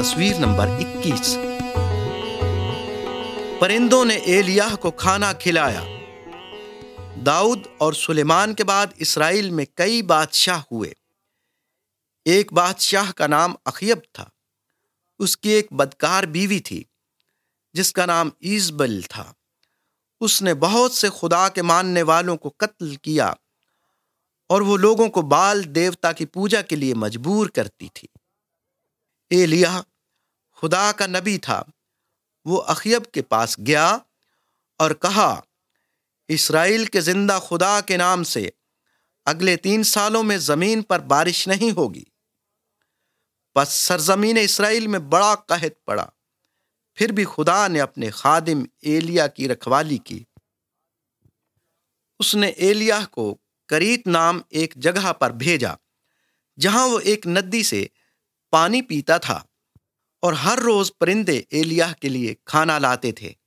تصویر نمبر 21۔ پرندوں نے ایلیاہ کو کھانا کھلایا۔ داؤد اور سلیمان کے بعد اسرائیل میں کئی بادشاہ ہوئے۔ ایک بادشاہ کا نام اخیب تھا۔ اس کی ایک بدکار بیوی تھی جس کا نام ایزبل تھا۔ اس نے بہت سے خدا کے ماننے والوں کو قتل کیا اور وہ لوگوں کو بال دیوتا کی پوجا کے لیے مجبور کرتی تھی۔ ایلیاہ خدا کا نبی تھا۔ وہ اخیب کے پاس گیا اور کہا، اسرائیل کے زندہ خدا کے نام سے اگلے 3 سالوں میں زمین پر بارش نہیں ہوگی۔ پس سرزمین اسرائیل میں بڑا قحط پڑا۔ پھر بھی خدا نے اپنے خادم ایلیاہ کی رکھوالی کی۔ اس نے ایلیاہ کو کریت نام ایک جگہ پر بھیجا جہاں وہ ایک ندی سے پانی پیتا تھا، اور ہر روز پرندے ایلیاہ کے لیے کھانا لاتے تھے۔